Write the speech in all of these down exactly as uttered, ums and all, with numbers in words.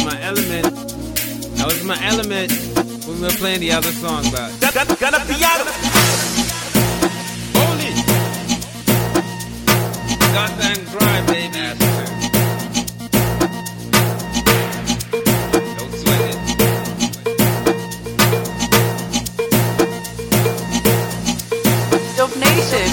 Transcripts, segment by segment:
my element. I was in my element when we were playing the other song, but Gonna be out. hold it. Got and grind, baby. Don't sweat it. Dope Nation.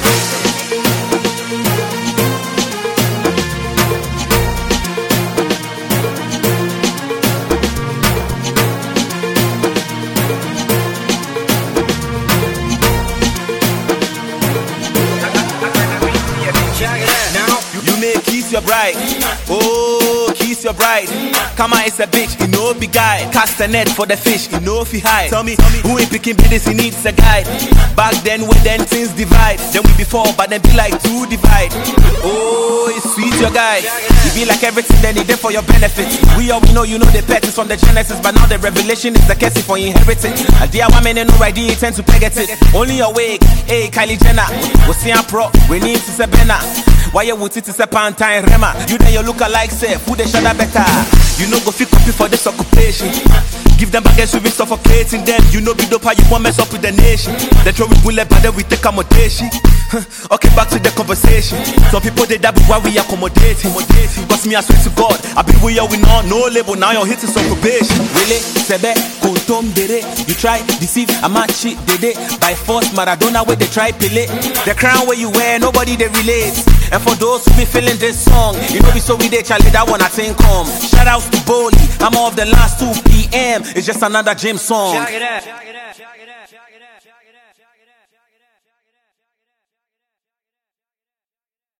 Kiss your bride, oh, kiss your bride. Come on, it's a bitch, you know be guy. Cast a net for the fish, you know if he hide. Tell me, tell me, who ain't picking business, he needs a guide. Back then, when then things divide. Then we be four, but then be like two divide. Oh, it's sweet, your guy. You be like everything, then he did for your benefit. We all we know, you know the pet is from the Genesis, but now the revelation is the case for inheritance. A dear woman and no idea, tend to peg at it. Only awake, hey, Kylie Jenner. We'll see a pro, we need to say Benna. Why you would it is a time rema? You then you look alike, say, who they should have better. You know go fit copy for this occupation. Give them baggage we be suffocating them. You know be dope how you want mess up with the nation. They throw we bullet but then we take accommodation. Okay, back to the conversation. Some people they dabble while we accommodating. Cause me I swear to God, I be with you we know no label, now you're hitting some probation. Really, Sebe, Kuntom Dere. You try deceive a match shit they by force Maradona where they try Pele. The crown where you wear, nobody they relate. And for those who be feeling this song, you know we so we dey Charlie, that one I think come. Shout outs to Boli, I'm off the last two P M. It's just another gym song. Check it out.